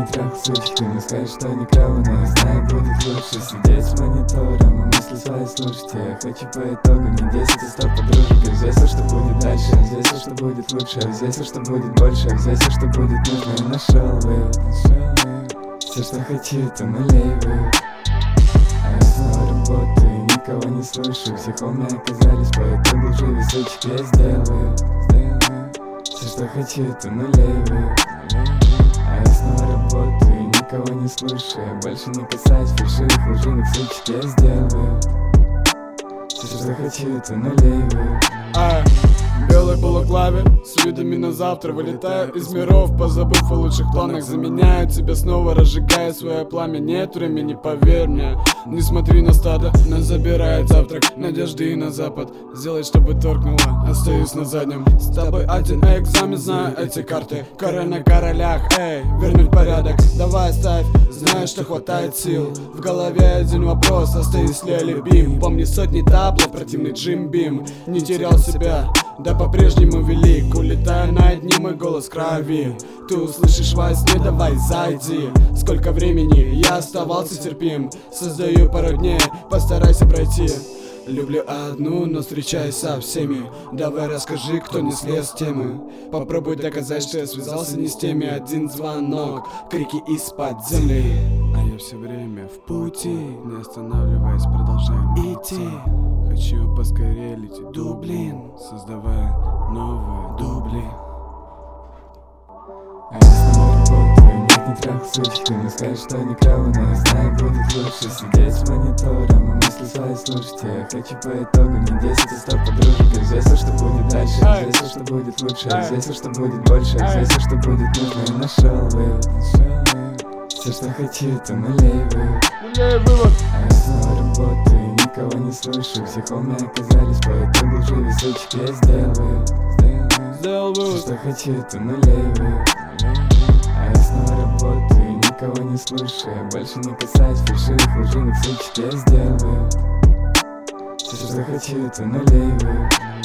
трах, сучки, не скажешь, что не клёво, но я знаю, будет лучше сидеть с монитором и мысли свои слушать. Я хочу по итогу не 10, а 100 подружек. И взвесил, что будет дальше, а взвесил, что будет лучше, а взвесил, что будет больше, а взвесил, что будет нужно. И нашел вывод. Все, что хочу, это нулей вывод. А я снова работаю и никого не слышу. Все холмы оказались по итогу живи, сучки, я сделаю. Все, что хочу, это нулей вывод. А я снова работаю и никого не слушаю. Больше не касаюсь фальшивых, лживых сучек, я сделаю. Все, что хочу, это нулей вывод. Белый балаклаве с видами на завтра. Вылетаю из миров, позабыв о лучших планах. Заменяю тебя снова, разжигая свое пламя. Нет времени, поверь мне. Не смотри на стадо, нас забирает завтрак. Надежды и на запад, сделай, чтобы торкнуло. Остаюсь на заднем, с тобой один экзамен. Знаю эти карты, король на королях. Эй, вернуть порядок, давай ставь. Знаю, что хватает сил. В голове один вопрос, остаюсь ли я любим. Помни сотни табло, противный Джим Бим. Не терял себя, да по-прежнему велик. Улетаю над ним, мой голос крови. Ты услышишь во сне, давай зайди. Сколько времени я оставался терпим. Создаю пару дней, постарайся пройти. Люблю одну, но встречаюсь со всеми. Давай расскажи, кто не слез с темы. Попробуй доказать, что я связался не с теми. Один звонок, крики из-под земли. А я все время в пути, не останавливаясь, продолжаем идти. Хочу поскорее лететь в Дублин, создавая новые дубли. А я снова работаю, нет, не трах, сучки. Не скажешь, что не клёво, но я знаю, будет лучше сидеть с монитором и мысли свои слушать. Я хочу по итогу не 10, а 100 подружек. И взвесил, что будет дальше, а взвесил, что будет лучше, а взвесил, что будет больше, а взвесил, что будет нужно. И нашел вывод. Все, что хочу, это нулей вывод. А я снова работаю и никого не слышу. Все холмы оказались по итогу живи, сучки, я сделаю. Все, что хочу, это нулей вывод. А я снова работаю и никого не слушаю. Больше не касаюсь фальшивых, лживых сучек, я сделаю. Все, что хочу, это нулей вывод.